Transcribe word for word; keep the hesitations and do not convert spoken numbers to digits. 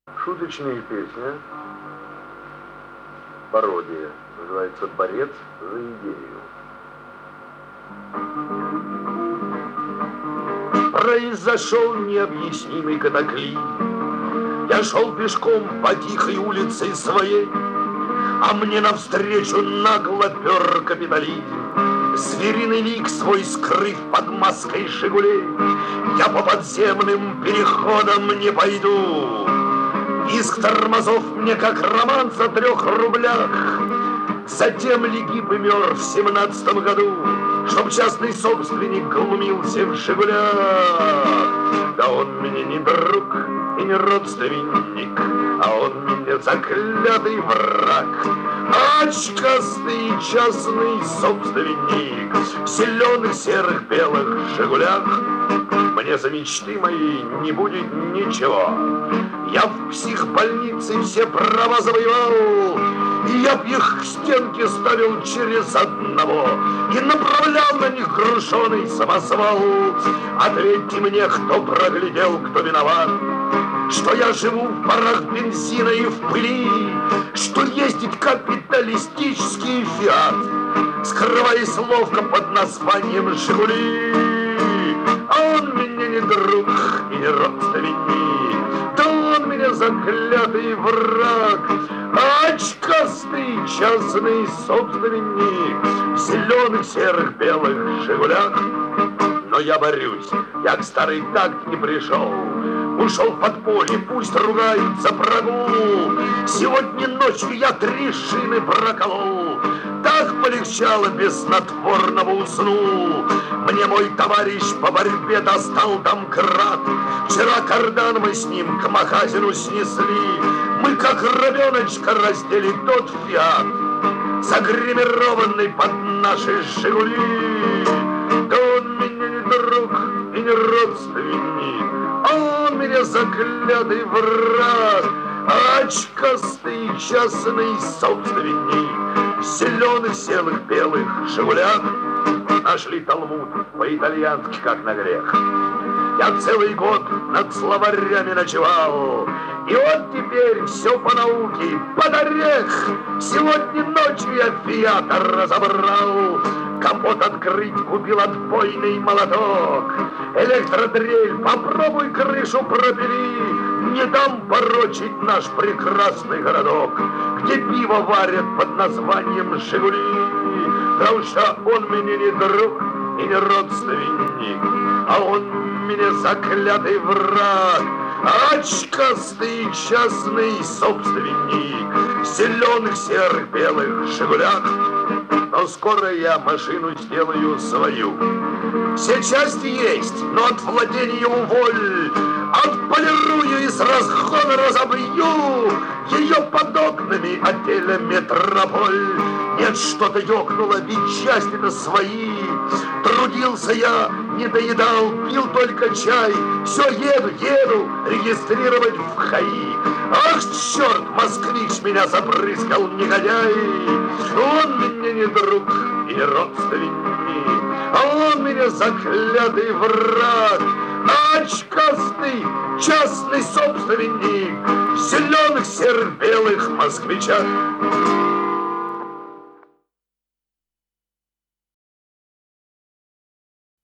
Шуточная песня, пародия, называется «Борец за идею». Произошел необъяснимый катаклизм. Я шел пешком по тихой улице своей, а мне навстречу нагло пер капитализм. Звериный лик свой скрыв под маской «Жигулей», я по подземным переходам не пойду. Иск тормозов мне как романс о трех рублях. Затем Легип и мер в семнадцатом году, чтоб частный собственник глумился в «Жигулях». Да он мне не друг и не родственник, а он мне заклятый враг. Очкастый частный собственник в зеленых, серых, белых «Жигулях». Мне за мечты мои не будет ничего. Я в психбольнице все права завоевал, и я б их к стенке ставил через одного и направлял на них груженый самосвал. Ответьте мне, кто проглядел, кто виноват, что я живу в парах бензина и в пыли, что ездит капиталистический «Фиат», скрываясь ловко под названием «Жигули». А он мне не друг и не родственник, да он меня заклятый враг. Очкастый частный собственник в зеленых, серых, белых «Жигулях». Но я борюсь, я к старой такт не пришел. Ушел в подполье, пусть ругают за прогул. Сегодня ночью я три шины проколол. Так полегчало, без снотворного уснул. Мне мой товарищ по борьбе достал домкрат. Вчера кардан мы с ним к магазину снесли. Мы как ребеночка раздели тот «Фиат», загримированный под наши «Жигули». Да он меня не друг и не родственник, а он меня заклятый враг. Очкастый частный собственник в зеленых, серых, белых «Жигулях». Нашли Талмуд по-итальянски, как на грех. Я целый год над словарями ночевал, и вот теперь все по науке, под орех. Сегодня ночью я «Фиата» разобрал. Капот открыть, купил отбойный молоток. Электродрель, попробуй крышу пропили. Не дам порочить наш прекрасный городок, где пиво варят под названием «Жигули». Потому что он мне не друг и не родственник, а он мне заклятый враг. Очкастый частный собственник в зеленых, серых, белых «Жигулях». Но скоро я машину сделаю свою. Все части есть, но от владения уволь. Отполирую и с разгона разобью ее под окнами отеля «Метрополь». Нет, что-то ёкнуло, ведь части-то свои. Трудился я, не доедал, пил только чай. Все еду, еду регистрировать в ХАИ. Ах, черт, москвич меня забрызгал, негодяй. Он мне не друг и не родственник, а он меня заклятый враг. Очкастый частный собственник в зеленых, серых, белых москвичах.